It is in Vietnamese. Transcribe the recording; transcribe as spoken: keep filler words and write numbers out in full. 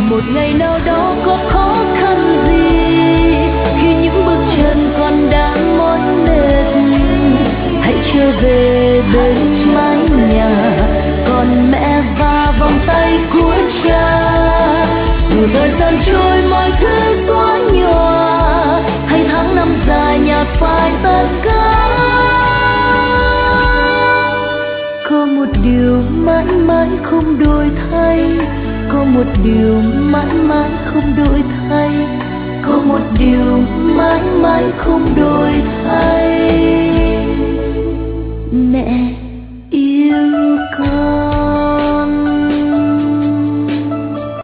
một ngày nào đó có khó khăn gì, khi những bước chân con đã mỏi mệt, hãy trở về bên mái nhà còn mẹ và vòng tay của cha. Dù thời gian trôi mọi thứ quá nhòa, hay tháng năm dài nhạt phai tất cả, có một điều mãi mãi không đổi thay, có một điều mãi mãi không đổi thay, có một điều mãi mãi không đổi thay. Mẹ